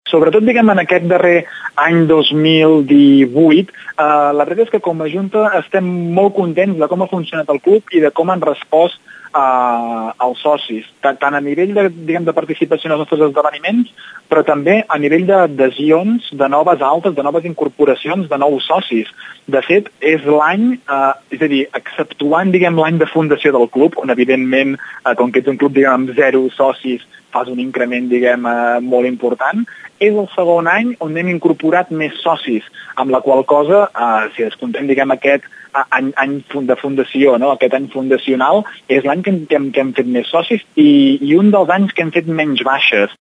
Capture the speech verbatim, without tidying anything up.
Sobretot, diguem, en aquest darrer any dos mil divuit, eh, la veritat és que com a Junta estem molt contents de com ha funcionat el club i de com han respost eh, els socis, tant a nivell de, diguem, de participació en els nostres esdeveniments, però també a nivell d'adhesions, de noves altes, de noves incorporacions, de nous socis. De fet, és l'any, eh, és a dir, exceptuant, diguem, l'any de fundació del club, on evidentment, eh, com que ets un club, diguem, amb zero socis, fas un increment, diguem, eh, molt important, és el segon any on hem incorporat més socis, amb la qual cosa, eh, si descomptem, diguem, aquest any, any de fundació, no? Aquest any fundacional, és l'any que, que, hem, que hem fet més socis i, i un dels anys que hem fet menys baixes.